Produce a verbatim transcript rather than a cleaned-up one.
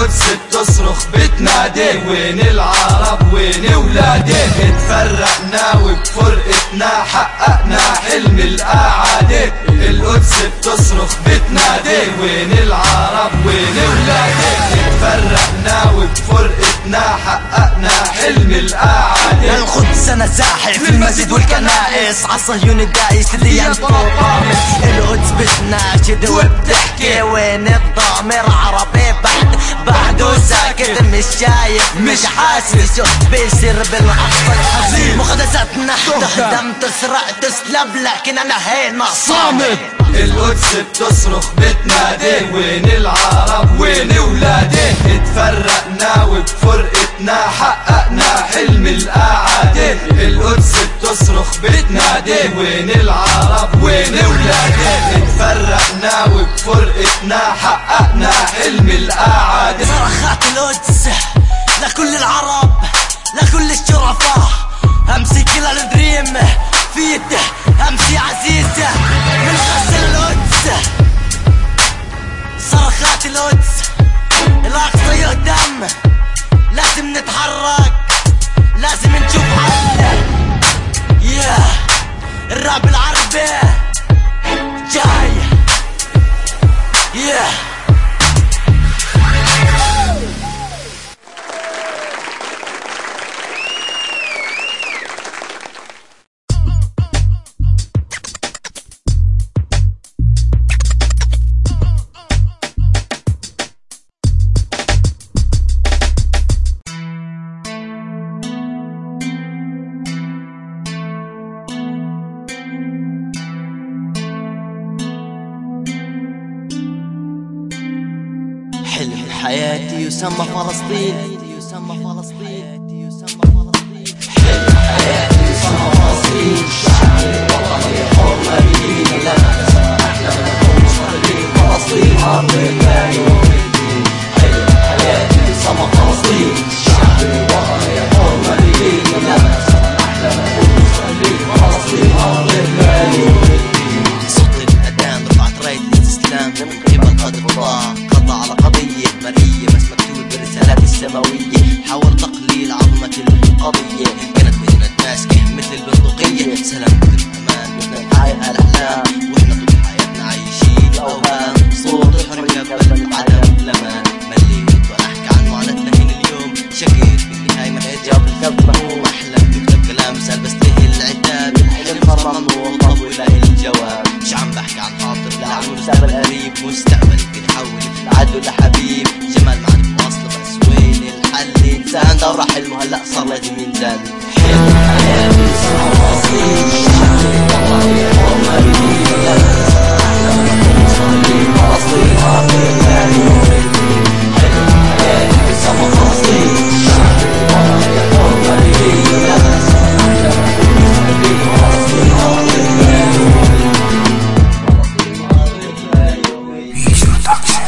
القدس بتصرخ بتنادي وين العرب وين ولادي؟ اتفرقنا وبفرقتنا حققنا حلم الأعادي. القدس بتصرخ بتنادي وين العرب وين ولادي؟ اتفرقنا وبفرقتنا حققنا حلم الأعادي. القدس انا ساحي في المسجد والكنائس عالصهيون الدايس اللي ينطقامس. القدس بتناشد وبتحكي وين الضامر عربي بعد بعده ساكت مش شايف مش حاسس شو بيصير بالعصر الحزين. مقدساتنا تهدم تسرق تسلب لكن انا هنا صامت. القدس بتصرخ بتنادي وين العرب وين ولادي؟ اتفرقنا وبفرقتنا حققنا حلم الأعادي. القدس بتصرخ بتنادي وين العرب وين ولادي؟ اتفرقنا وبفرقتنا حققنا حلم الأعادي. صرخات القدس لكل العرب لكل الشرفاء. امسي كل الدريم فيت امسي عزيزة من غسل القدس. صرخات القدس الاقصى يهدم. لازم نتحرك لازم نشوف حل. يا الراب العربي جاي. يا حلم حياتي يسمى فلسطين. حلم حياتي يسمى فلسطين. شعبي وطني حر مدين لا احلى من نكون مستقلين. فلسطين ارض الله يوم الدين. حلم حياتي يسمى فلسطين. شعبي وطني حر مدين لا احلى من نكون مستقلين. فلسطين ارض الله يوم الدين. صوت الاذان رفعت راية الاستسلام من قبل قدر الله. قضى على قضية مرئية بس مكتوب بالرسالات السماوية. حاول تقليل عظمة القضية. كانت مدينة ماسكة مثل البندقية. سلام الأمان بدنا نحقق الأحلام وإحنا طول حياتنا عايشين أوهام. صوت الحرية بلد عدم الأمان. مليت وأحكي عن معاناتنا هنا اليوم. شكيت بالنهاية ما لقيت جواب الكذب. أحلم بكتب كلام سهل بس ليه العتاب. الحلم صار ممنوع طب ولاقي الجواب. مش عم بحكي عن حاضر لا عن مستقبل قريب. مستقبل يمكن يحول عدو لحبيب. جمال ما عرف واصله بس وين الحل؟ انسان دور حلمه هلا صار لازم ينزل. حلم حياتي يسمى فلسطين. شعبي وطني حر مدين لا احلى من نكون مستقلين. فلسطين ارض الله يوم الدين. حلم حياتي يسمى فلسطين. شعبي وطني حر مدين لا احلى من نكون مستقلين. فلسطين ارض الله يوم الدين. فلسطين ارض الله يوم الدين.